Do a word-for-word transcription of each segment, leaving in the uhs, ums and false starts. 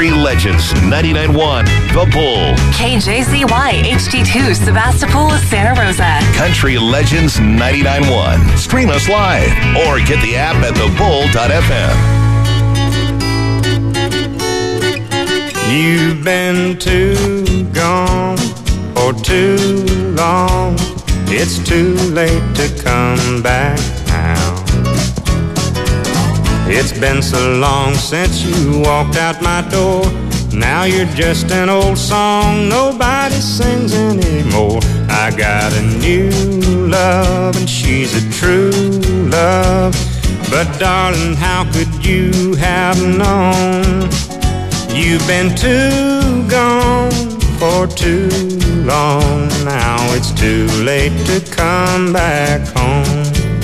Country Legends ninety-nine point one, The Bull. K J Z Y H D two, Sebastopol, Santa Rosa. Country Legends ninety-nine point one. Stream us live or get the app at the bull dot f m. You've been too gone for too long. It's too late to come back now. It's been so long since you walked out my door. Now you're just an old song nobody sings anymore. I got a new love and she's a true love. But darling, how could you have known? You've been too gone for too long. Now it's too late to come back home.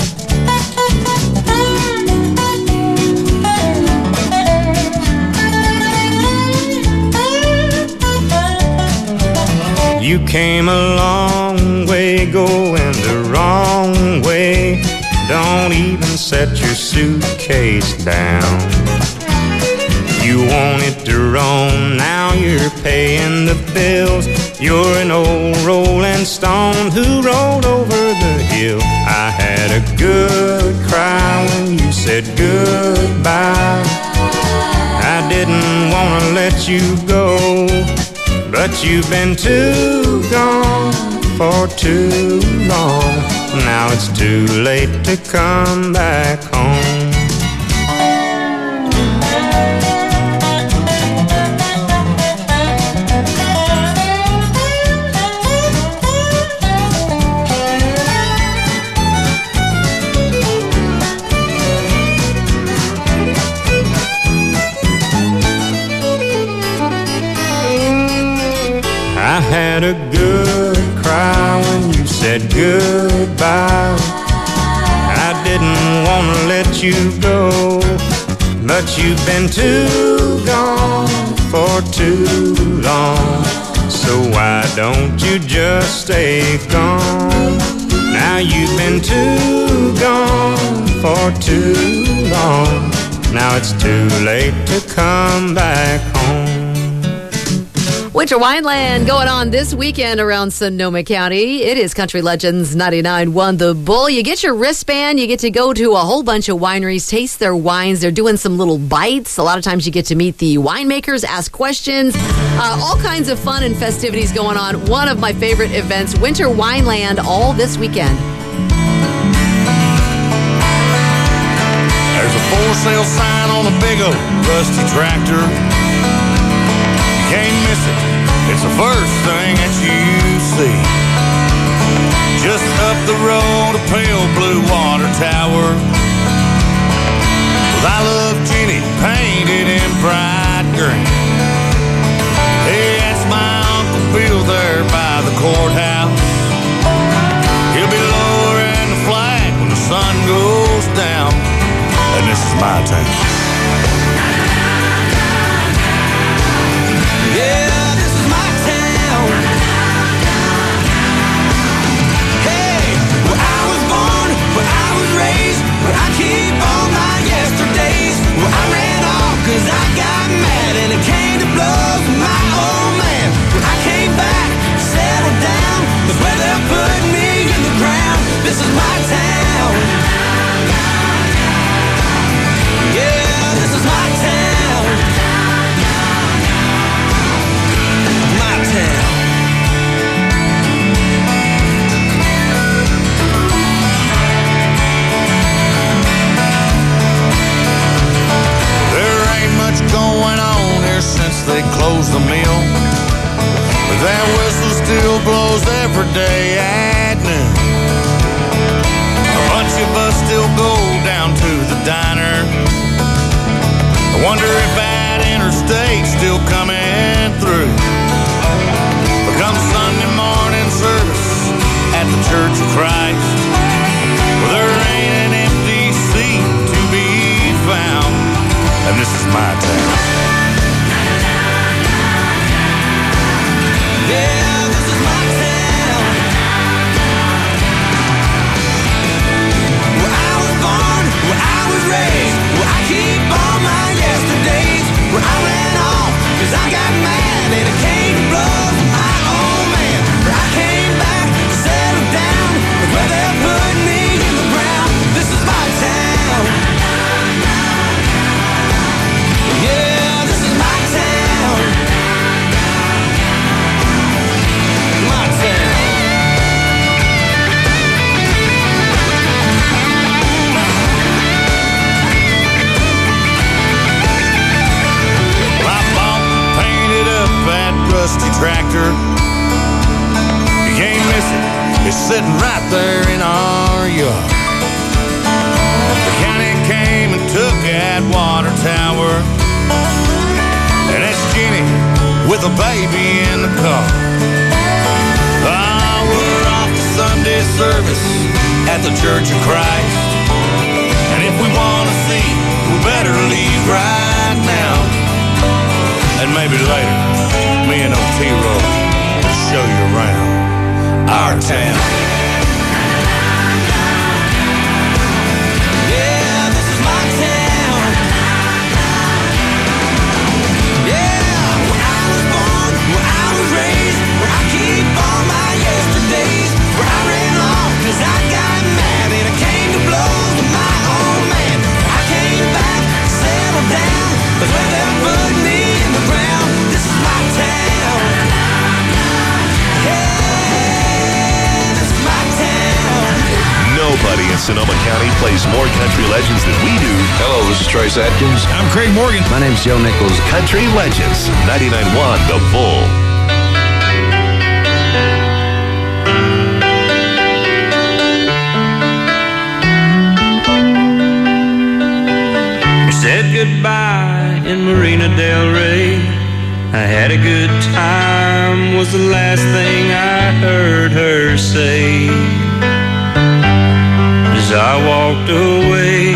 You came a long way going the wrong way. Don't even set your suitcase down. You wanted to roam, now you're paying the bills. You're an old rolling stone who rolled over the hill. I had a good cry when you said goodbye. I didn't want to let you go, but you've been too gone for too long. Now it's too late to come back home. I had a good cry when you said goodbye. I didn't want to let you go, but you've been too gone for too long. So why don't you just stay gone? Now you've been too gone for too long. Now it's too late to come back home. Winter Wineland going on this weekend around Sonoma County. It is Country Legends ninety-nine point one The Bull. You get your wristband. You get to go to a whole bunch of wineries, taste their wines. They're doing some little bites. A lot of times you get to meet the winemakers, ask questions. Uh, all kinds of fun and festivities going on. One of my favorite events, Winter Wineland, all this weekend. There's a for sale sign on a big old rusty tractor. Can't miss it, it's the first thing that you see. Just up the road, a pale blue water tower with I Love Jenny painted in bright green. Hey, that's my Uncle Bill there by the courthouse. He'll be lowering the flag when the sun goes down. And this is my town. Yeah, this is my town. Hey, where I was born, where I was raised, where I keep all my yesterdays. Where I ran off cause I got mad and it came to blows with my old man. When I came back, settled down, that's where they put me in the ground. This is my town. Yeah, this is my town. My town. There ain't much going on here since they closed the mill, but that whistle still blows every day at noon. A bunch of us still go down to the diner. I wonder if that interstate's still coming through. But come Sunday morning service at the Church of Christ, well, there ain't an empty seat to be found. And this is my town. Yeah, this is my town. there in our yard. The county came and took that water tower, and that's Jenny with a baby in the car. Oh, we're off to Sunday service at the Church of Christ, and if we want to see, we better leave right now. And maybe later, me and Otero will show you around our town. Yeah, this is my town. Yeah, where I was born, where I was raised, where I keep all my yesterdays, where I ran off cause I got mad and I came to blows with my old man. I came back, settled down, but where they put me in the ground, this is my town. Yeah, this is my town. Nobody in Sonoma County plays more country legends than we do. Hello, this is Trace Atkins. I'm Craig Morgan. My name's Joe Nichols. Country Legends, ninety-nine point one The Bull. We said goodbye in Marina Del Rey. I had a good time was the last thing I heard her say as I walked away.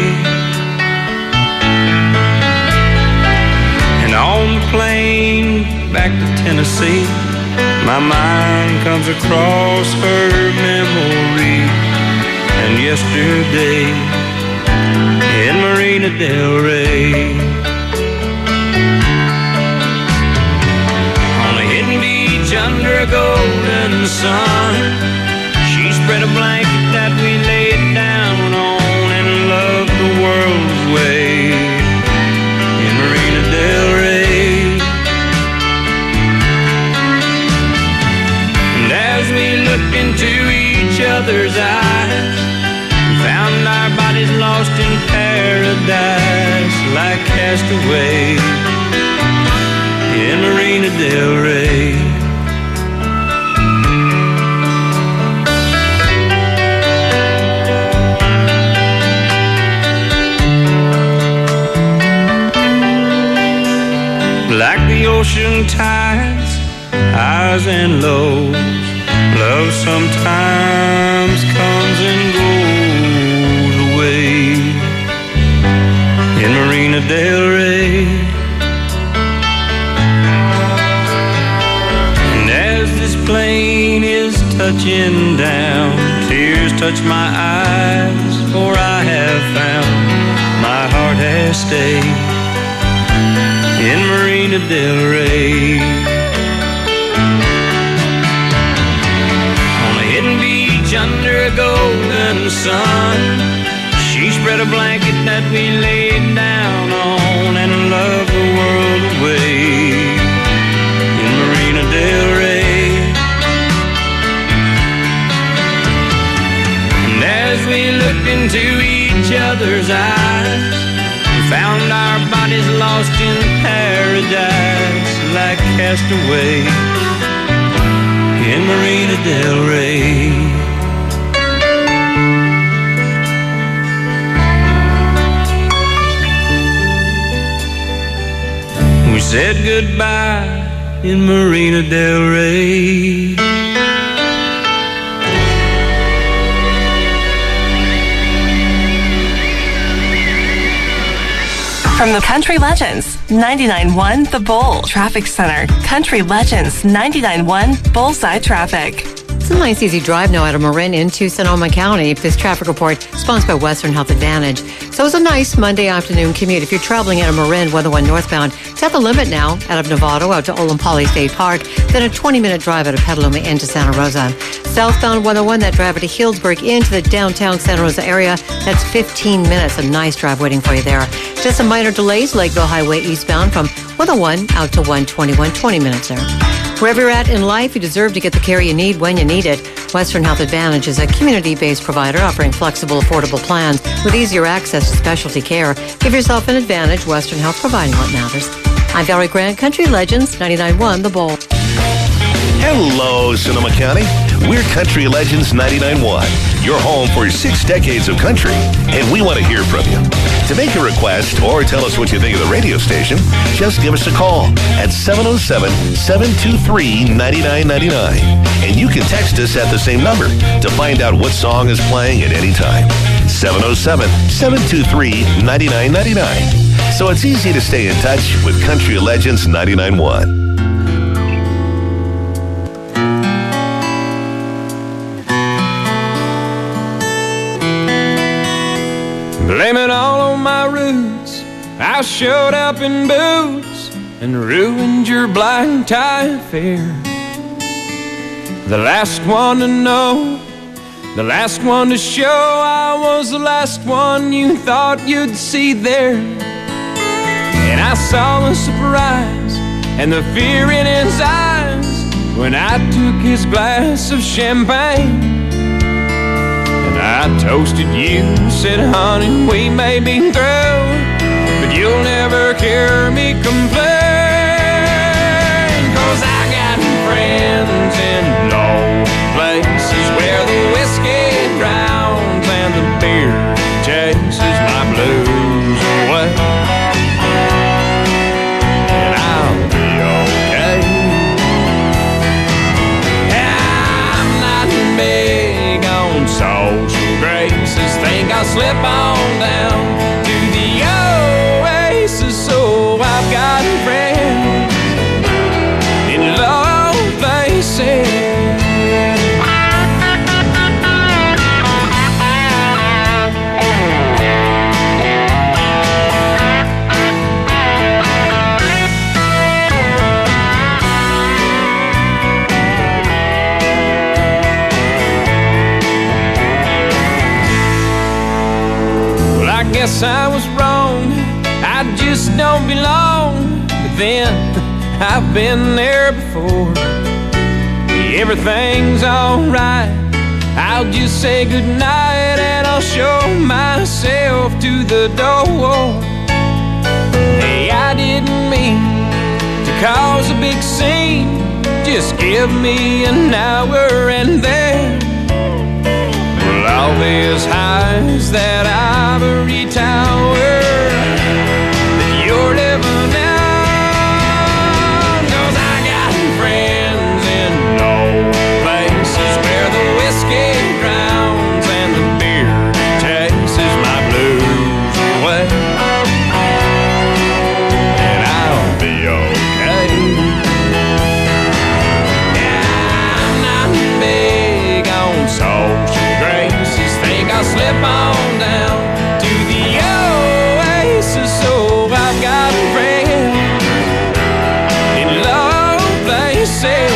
And on the plane back to Tennessee, my mind comes across her memory and yesterday in Marina Del Rey. On a hidden beach under a golden sun, she spread a blanket that we laid down on and loved the world's way in Marina Del Rey. And as we looked into each other's eyes, we found our bodies lost in paradise like castaways in Marina Del Rey. Like the ocean tides, highs and lows, love sometimes comes and goes away in Marina Del Rey. And as this plane is touching down, tears touch my eyes, for I have found my heart has stayed in Marina Del Rey. On a hidden beach under a golden sun, she spread a blanket that we laid down on and loved the world away in Marina Del Rey. And as we looked into each other's eyes, found our bodies lost in paradise like castaways in Marina Del Rey. We said goodbye in Marina Del Rey. From the Country Legends, ninety-nine point one The Bull Traffic Center. Country Legends, ninety-nine point one Bullseye Traffic. It's a nice, easy drive now out of Marin into Sonoma County. This traffic report sponsored by Western Health Advantage. So it's a nice Monday afternoon commute. If you're traveling out of Marin, one oh one northbound, it's at the limit now out of Novato out to Olampali State Park. Then a twenty-minute drive out of Petaluma into Santa Rosa. Southbound one oh one, that drive to Healdsburg into the downtown Santa Rosa area. That's fifteen minutes. A nice drive waiting for you there. Just some minor delays, Lakeville Highway eastbound from one oh one out to one twenty-one, twenty minutes there. Wherever you're at in life, you deserve to get the care you need when you need it. Western Health Advantage is a community-based provider offering flexible, affordable plans with easier access to specialty care. Give yourself an advantage. Western Health, providing what matters. I'm Valerie Grant, Country Legends, ninety-nine point one The Bull. Hello, Sonoma County. We're Country Legends ninety-nine point one, your home for six decades of country, and we want to hear from you. To make a request or tell us what you think of the radio station, just give us a call at seven oh seven, seven two three, nine nine nine nine. And you can text us at the same number to find out what song is playing at any time. seven oh seven, seven two three, nine nine nine nine. So it's easy to stay in touch with Country Legends ninety-nine point one. Blame it all on my roots. I showed up in boots and ruined your black tie affair. The last one to know, the last one to show, I was the last one you thought you'd see there. And I saw the surprise and the fear in his eyes when I took his glass of champagne. I toasted you, said, honey, we may be through, but you'll never hear me complain. Cause I got friends in low places where the whiskey drowns and the beer chases my blues away. And I'll be okay. I'm not big on social graces, think I'll slip on down to the oasis. So I've got friends in low places. Guess I was wrong, I just don't belong. But then, I've been there before. Everything's alright, I'll just say goodnight and I'll show myself to the door. Hey, I didn't mean to cause a big scene, just give me an hour and then all these highs that ivory tower that you're living on. Cause I got friends in low places where the whiskey drowns and the beer chases my blues away. And I'll be okay. Yeah, I'm not big on social graces, think I'll slip on down to the oasis. So I've got friends in low places.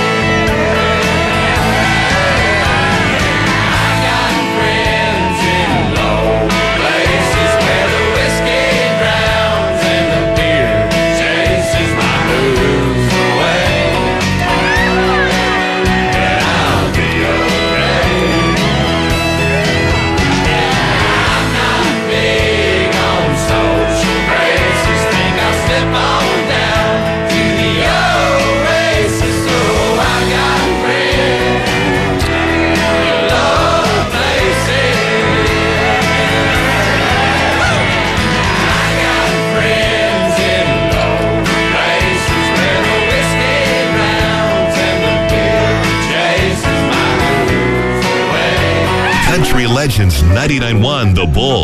I got friends in low places where the whiskey drowns and the beer chases my blues away. And I'll be okay. Country Legends ninety-nine point one, The Bull.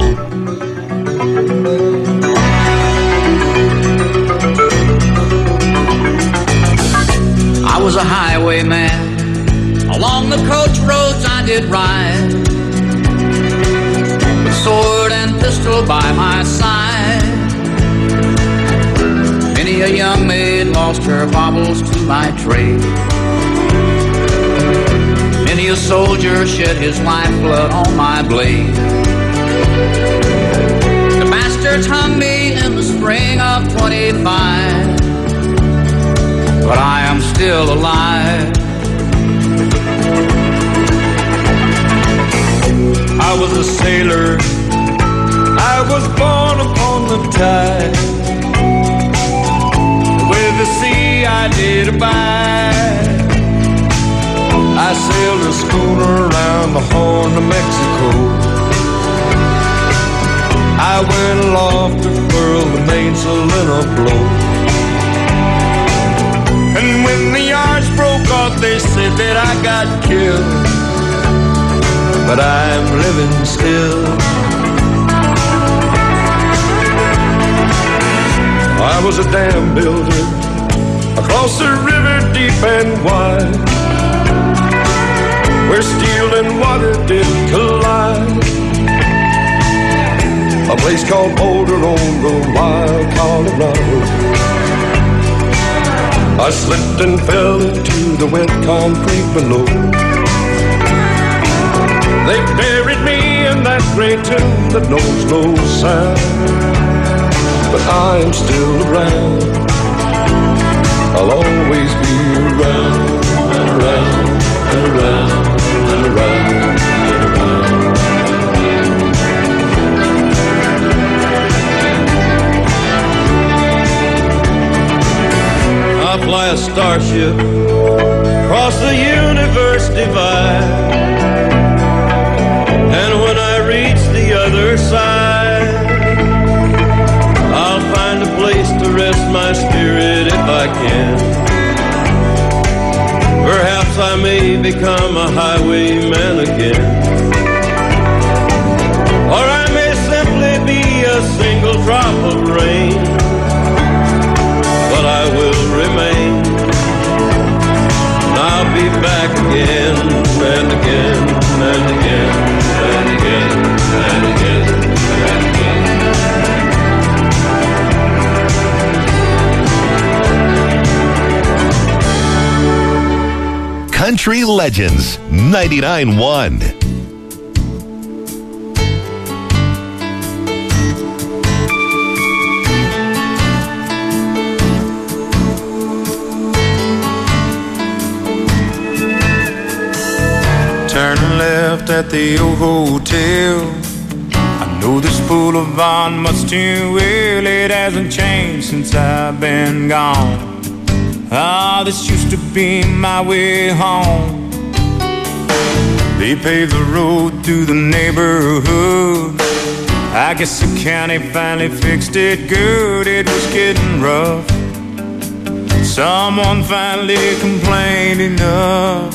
I was a highwayman, along the coach roads I did ride, with sword and pistol by my side. Many a young maid lost her baubles to my trade. Many a soldier shed his lifeblood on my blade. The bastards hung me in the spring of twenty-five, but I am still alive. I was a sailor, I was born upon the tide. With the sea I did abide. I sailed a schooner around the Horn of Mexico. I went aloft to furl the mainsail in a blow. And when the yards broke off, they said that I got killed. But I'm living still. I was a dam builder across the river deep and wide, where steel and water did collide. A place called Boulder on the wild Colorado. I slipped and fell into the wet concrete below. They buried me in that great tomb that knows no sound. But I am still around. I'll always be around and around and around and around and around. I fly a starship across the universe divide, and when I reach the other side, I'll find a place to rest my spirit if I can. Perhaps I may become a highwayman again, or I may simply be a single drop of rain, but I will remain. And I'll be back again and again and again and again and again and again. Country Legends ninety-nine point one. Turning left at the old hotel. I know this boulevard much too well. It hasn't changed since I've been gone. Ah, this used to be my way home. They paved the road through the neighborhood. I guess the county finally fixed it good. It was getting rough. Someone finally complained enough.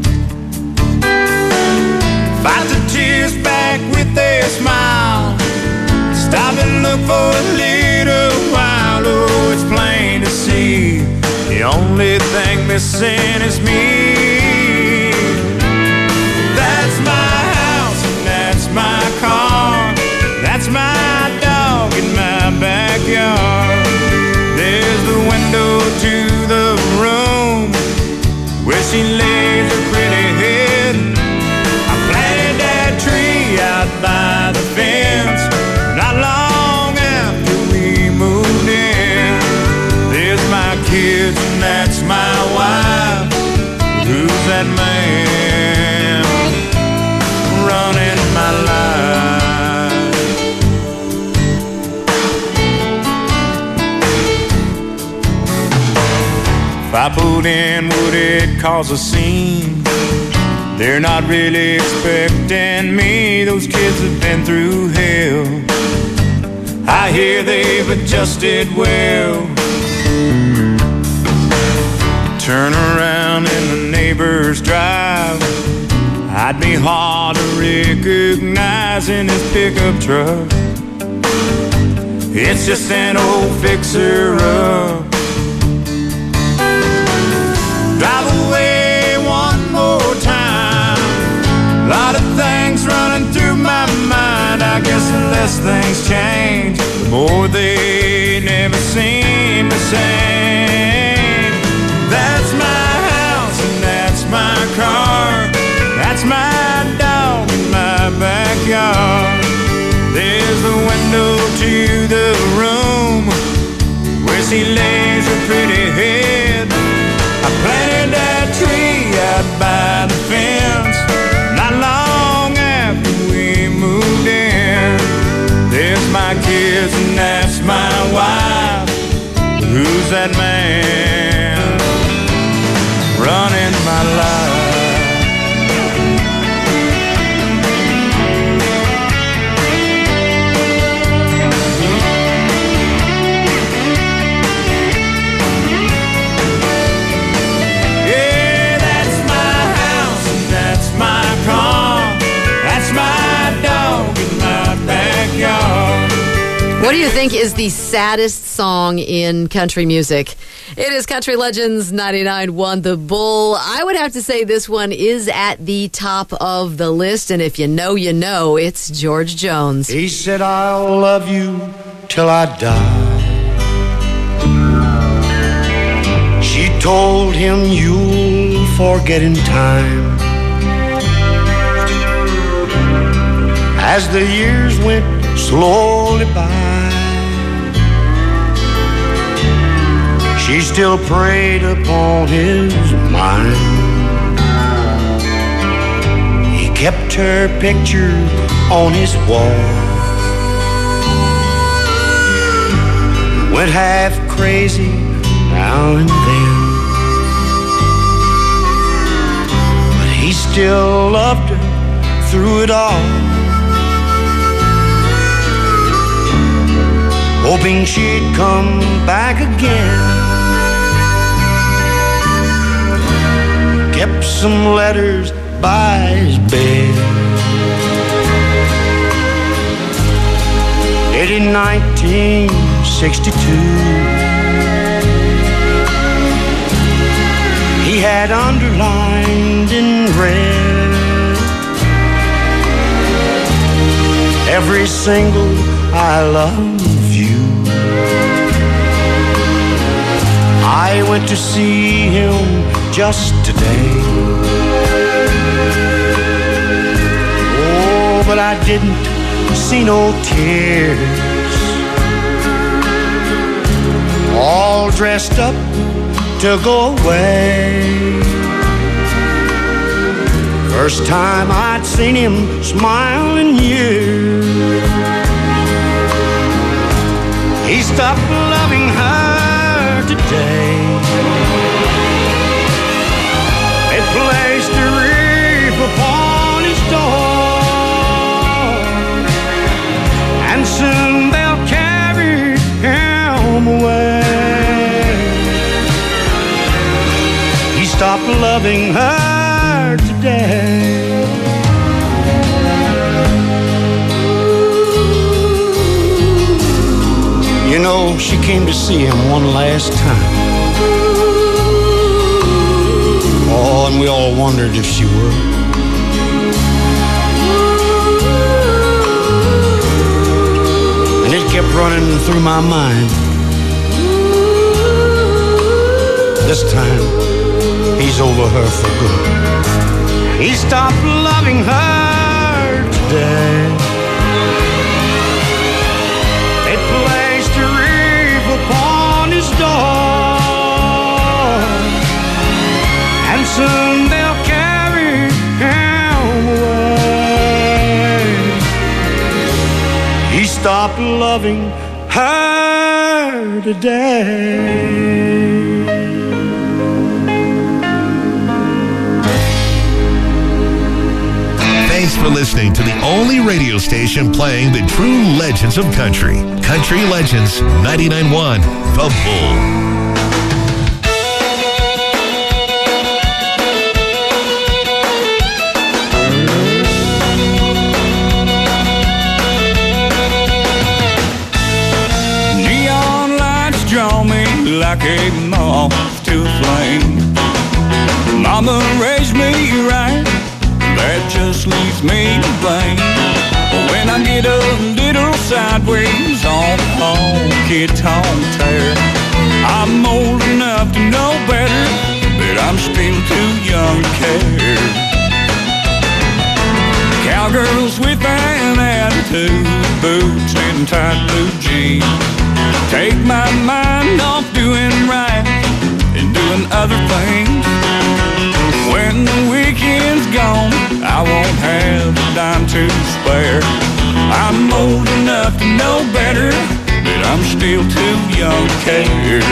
Fight the tears back with a smile. Stop and look for a little while. Oh, it's plain to see the only thing missing is me. That's my house and that's my car. That's my dog in my backyard. There's the window to the room where she lays her pretty head. I planted that tree out by the fence not long after we moved in. There's my kids and that's my wife. Who's that man running my life? If I put in, would it cause a scene? They're not really expecting me. Those kids have been through hell. I hear they've adjusted well. Turn around in the neighbor's drive. I'd be hard to recognize in his pickup truck. It's just an old fixer-up. Drive away one more time. A lot of things running through my mind. I guess the less things change, the more they never seem the same. That's my house and that's my car. That's my dog in my backyard. There's the window to the room where she lays her pretty head. I planted that tree out by the fence not long after we moved in. There's my kids and that's my wife. Who's that man running my life? What do you think is the saddest song in country music? It is Country Legends ninety-nine point one The Bull. I would have to say this one is at the top of the list, and if you know, you know, it's George Jones. He said, I'll love you till I die. She told him, you'll forget in time. As the years went slowly by, she still preyed upon his mind. He kept her picture on his wall, went half crazy now and then, but he still loved her through it all, hoping she'd come back again. Kept some letters by his bed. Late in nineteen sixty-two, he had underlined in red every single I love you. I went to see him just today. Oh, but I didn't see no tears. All dressed up to go away. First time I'd seen him smile in years. He stopped loving her today. They placed a wreath upon his door, and soon they'll carry him away. He stopped loving her today. You know, she came to see him one last time. Oh, and we all wondered if she would. And it kept running through my mind. This time, he's over her for good. He stopped loving her today. They placed a wreath upon his door, and soon they'll carry him away. He stopped loving her today. Thanks for listening to the only radio station playing the true legends of country. Country Legends ninety-nine point one The Bull. Like a moth to a flame. Mama raised me right, that just leaves me to blame. When I get a little sideways on the honky-tonk tear, I'm old enough to know better, but I'm still too young to care. Cowgirls with an attitude, boots and tight blue jeans, take my mind off doing right and doing other things. When the weekend's gone, I won't have a dime to spare. I'm old enough to know better, but I'm still too young to care.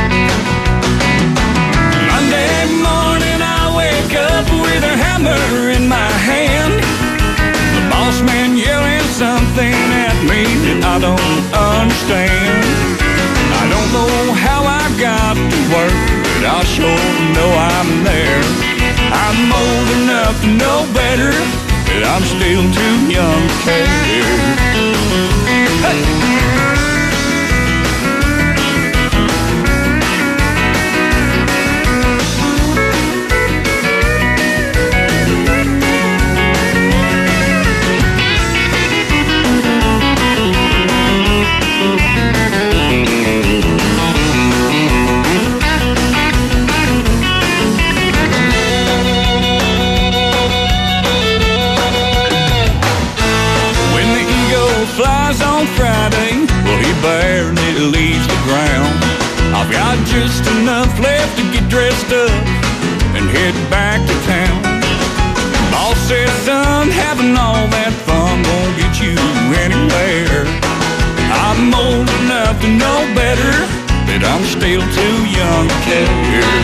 Monday morning I wake up with a hammer in my hand, the boss man yelling something at me that I don't understand. I don't know how I got to work, but I sure know I'm there. I'm old enough to know better, but I'm still too young to care. Hey. got just enough left to get dressed up and head back to town. Boss said, son, having all that fun won't get you anywhere. I'm old enough to know better, but I'm still too young to care.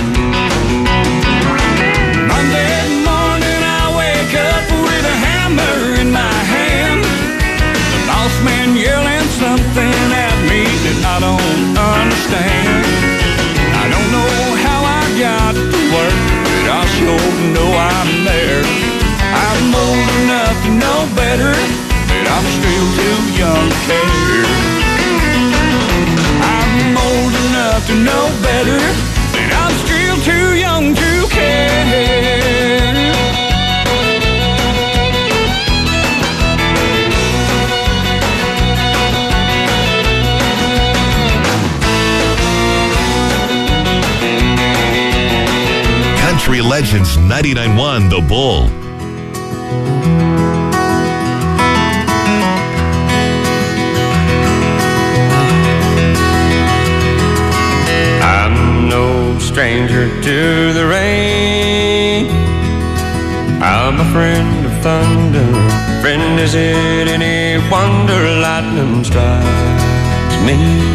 Monday morning I wake up with a hammer in my hand. The boss man yelling something at me that I don't understand. I don't know how I got to work, but I sure know I'm there. I'm old enough to know better, but I'm still too young to care. I'm old enough to know better, but I'm still too young to care. Country Legends ninety-nine point one The Bull. I'm no stranger to the rain. I'm a friend of thunder. Friend, is it any wonder lightning strikes me?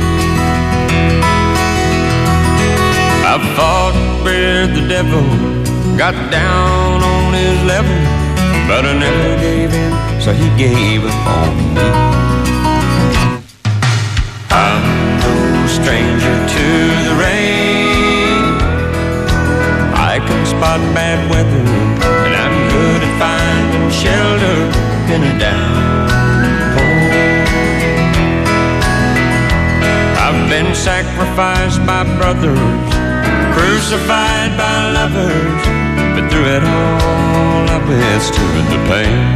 I fought with the devil, got down on his level, but I never gave in, so he gave up on me. I'm no stranger to the rain. I can spot bad weather, and I'm good at finding shelter in a downpour. I've been sacrificed by brothers, crucified by lovers, but through it all I withstood the pain.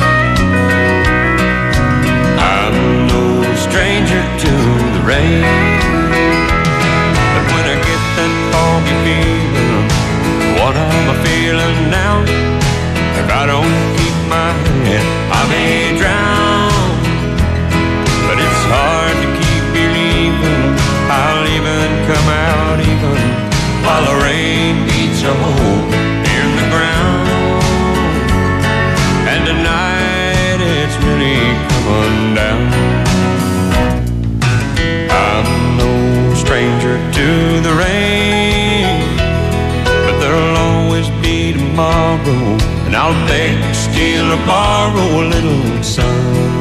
I'm no stranger to the rain, but when I get that foggy feeling, what am I feeling now? If I don't keep my head, I may drown. But it's hard to keep believing I'll even come out even while the rain beats a hole in the ground. And tonight it's really coming down. I'm no stranger to the rain, but there'll always be tomorrow, and I'll beg, steal, or borrow a little sun.